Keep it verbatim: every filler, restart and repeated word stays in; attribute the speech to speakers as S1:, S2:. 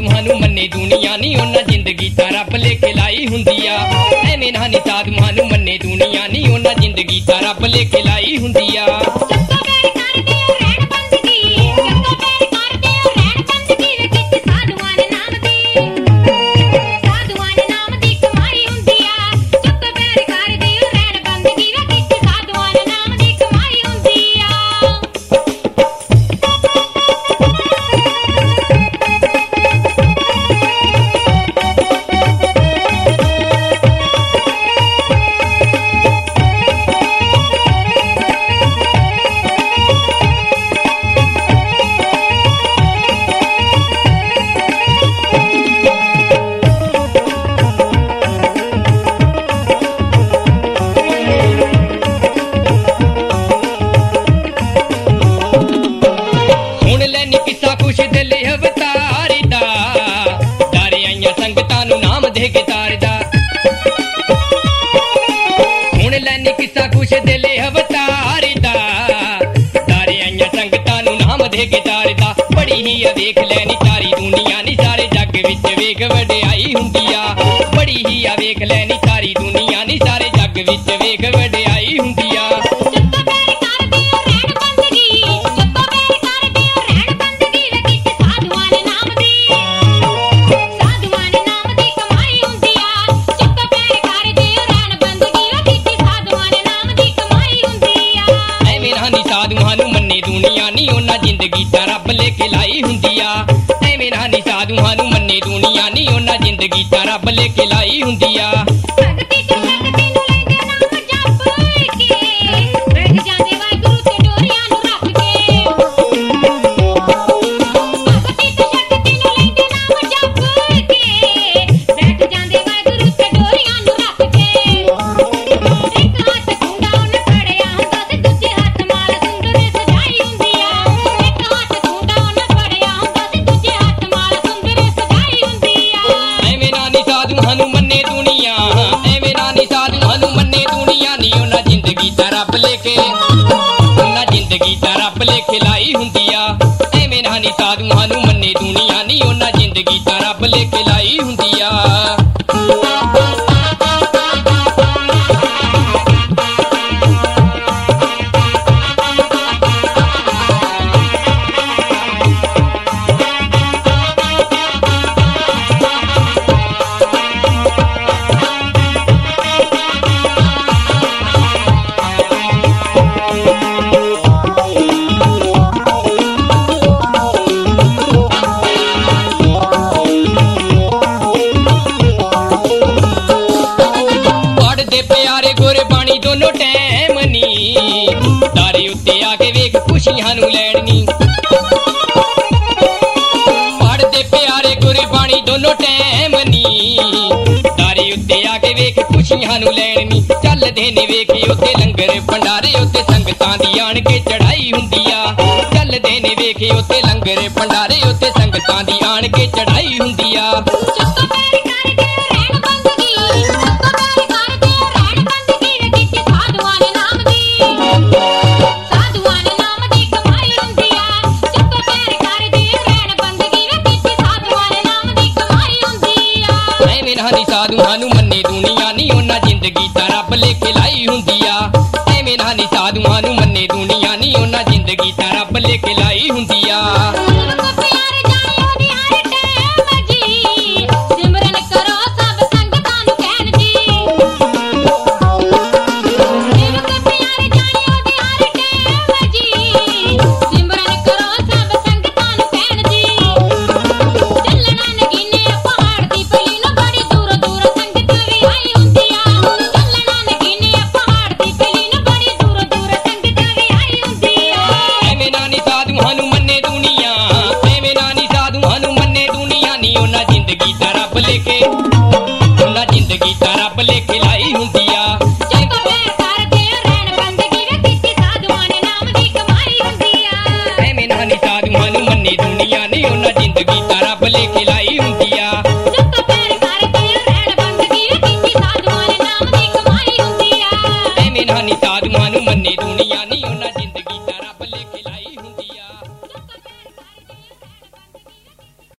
S1: ਸਾਧੂਆਂ ਨੂੰ ਮੰਨੇ ਦੁਨੀਆ ਨੀ ਉਹਨਾਂ ਜ਼ਿੰਦਗੀ ਤਾਂ ਰੱਬ ਲੇਖੇ ਲਾਈ ਹੁੰਦੀ ਆ। ਐਵੇਂ ਨਾ ਨੀ ਸਾਧੂਆਂ ਨੂੰ ਮੰਨੇ ਦੁਨੀਆ ਨੀ ਉਹਨਾਂ ਜ਼ਿੰਦਗੀ ਤਾਂ ਰੱਬ ਲੇਖੇ ਲਾਈ ਹੁੰਦੀ ਆ। ਹੁਣ ਲੈਨੀ ਕਿੱਸਾ ਕੁਛ ਦਿਲ ਅਵਤਾਰ ਦਾ, ਤਾਰੇ ਆਈਆਂ ਸੰਗਤਾਂ ਨੂੰ ਨਾਮ ਦੇ ਕੇ ਤਾਰਦਾ। ਬੜੀ ਹੀ ਆ ਵੇਖ ਲੈਨੀ ਸਾਰੀ ਦੁਨੀਆ ਨੀ ਸਾਰੇ ਜੱਗ ਵਿੱਚ ਵੇਖ ਵਡਿਆਈ ਹੁੰਦੀ ਆ। ਬੜੀ ਹੀ ਆ ਵੇਖ ਲੈਨੀ ਸਾਰੀ ਦੁਨੀਆ ਨੀ ਸਾਰੇ ਜੱਗ ਵਿੱਚ ਵੇਖ ਵਡਿਆਈ ਹੁੰਦੀ ਆ। ਸਾਧੂਆਂ ਨੂੰ ਮੰਨੇ ਦੁਨੀਆ ਨੀ ਉਹਨਾਂ ਜ਼ਿੰਦਗੀ ਤਾਂ ਰੱਬ ਲੇਖੇ ਲਾਈ ਹੁੰਦੀ ਆ। ਐਵੇਂ ਨਾ ਨੀ ਸਾਧੂਆਂ ਨੂੰ ਮੰਨੇ ਦੁਨੀਆ ਨੀ ਉਹਨਾਂ ਜ਼ਿੰਦਗੀ ਤਾਂ ਰੱਬ ਲੇਖੇ ਲਾਈ ਹੁੰਦੀ ਆ। ਸਾਧੂਆਂ ਨੂੰ ਮੰਨੇ ਦੁਨੀਆ, ਐਵੇਂ ਨਾ ਨੀ ਸਾਧੂਆਂ ਨੂੰ ਮੰਨੇ ਦੁਨੀਆ ਨੀ ਉਹਨਾਂ ਜ਼ਿੰਦਗੀ ਤਾਂ ਰੱਬ ਲੇਖੇ ਉਹਨਾਂ ਜ਼ਿੰਦਗੀ ਤਾਂ ਰੱਬ ਲੇਖੇ ਲਾਈ ਹੁੰਦੀ ਆ। ਐਵੇਂ ਨਾ ਨੀ ਸਾਧੂਆਂ ਨੂੰ ਮੰਨੇ ਦੁਨੀਆ ਨੀ ਉਹਨਾਂ ਜ਼ਿੰਦਗੀ ਤਾਂ ਰੱਬ ਲੇਖੇ ਲਾਈ ਹੁੰਦੀ ਆ। ਗੁਰਬਾਣੀ ਦੋਨੋਂ ਟੈਮ ਨੀ ਤਾਰੇ ਉੱਤੇ ਆ ਕੇ ਵੇਖ ਖੁਸ਼ੀਆਂ ਨੂੰ ਲੈਣੀ। ਪੜਦੇ ਪਿਆਰੇ ਗੁਰਬਾਣੀ ਦੋਨੋਂ ਟੈਮ ਨੀ ਤਾਰੇ ਉੱਤੇ ਆ ਕੇ ਵੇਖ ਖੁਸ਼ੀਆਂ ਨੂੰ ਲੈਣੀ। ਚੱਲਦੇ ਨੇ ਵੇਖੀ ਉੱਤੇ ਲੰਗਰ ਭੰਡਾਰੇ ਉੱਤੇ ਸੰਗਤਾਂ ਦੀ ਆਣ ਕੇ ਚੜਾਈ ਹੁੰਦੀ ਆ। ਚੱਲਦੇ ਨੇ ਵੇਖੀ ਉੱਤੇ ਲੰਗਰ ਭੰਡਾਰੇ ਉੱਤੇ ਸੰਗਤਾਂ ਦੀ ਆਣ ਕੇ ਚੜਾਈ ਹੁੰਦੀ ਆ। ਸਾਧੂਆਂ ਨੂੰ ਮੰਨੇ ਦੁਨੀਆ ਨੀ ਉਹਨਾਂ ਜ਼ਿੰਦਗੀ ਤਾਂ ਰੱਬ ਲੇਖੇ ਲਾਈ ਹੁੰਦੀ ਆ। ਐਵੇਂ ਨਾ ਨੀ ਸਾਧੂਆਂ ਨੂੰ ਮੰਨੇ ਦੁਨੀਆ ਨੀ ਉਹਨਾਂ ਜ਼ਿੰਦਗੀ ਤਾਂ ਰੱਬ ਲੇਖੇ ਲਾਈ ਹੁੰਦੀ ਆ। ਉਹਨਾਂ ਜ਼ਿੰਦਗੀ ਤਾਂ ਰੱਬ ਲੇਖੇ ਲਾਈ ਹੁੰਦੀ ਆ। ਐਵੇਂ ਨਾ ਨੀ ਸਾਧੂਆਂ ਨੂੰ ਮੰਨੇ ਦੁਨੀਆ ਨੀ ਉਹਨਾਂ ਜ਼ਿੰਦਗੀ ਤਾਂ ਰੱਬ ਲੇਖੇ ਲਾਈ ਹੁੰਦੀ ਆ। ਐਵੇਂ ਨਾ ਨੀ ਸਾਧੂਆਂ ਨੂੰ ਮੰਨੇ